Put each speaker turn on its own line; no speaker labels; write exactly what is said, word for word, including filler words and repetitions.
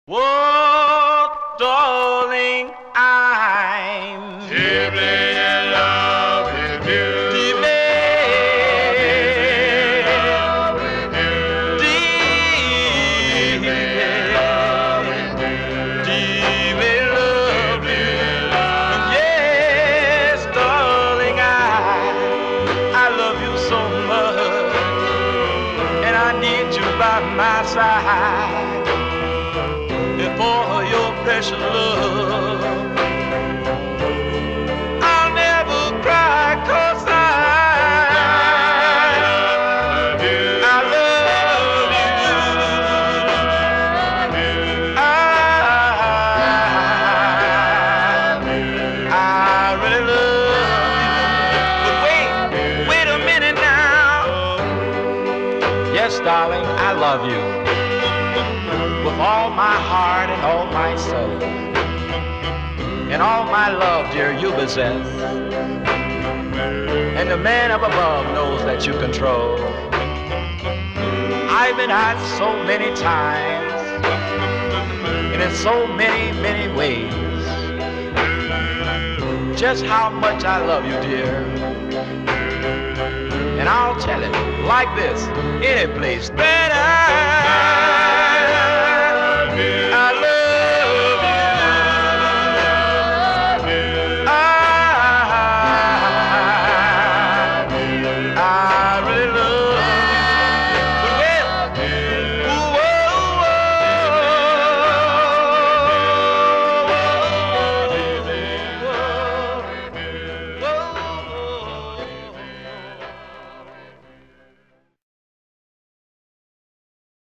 Whoa, darling, I'm
deeply in love with you.
deeply, deeply, deeply love you. Yes, darling, I I love you so much, and I need you by my side. For your precious love, I'll never cry, 'cause I, I love you. I, I really love you. But wait, wait a minute now. Yes, darling, I love you. With all my heart and all my soul, and all my love, dear, you possess, and the man up above knows that you control. I've been hot so many times, and in so many, many ways, just how much I love you, dear. And I'll tell it like this, any place better.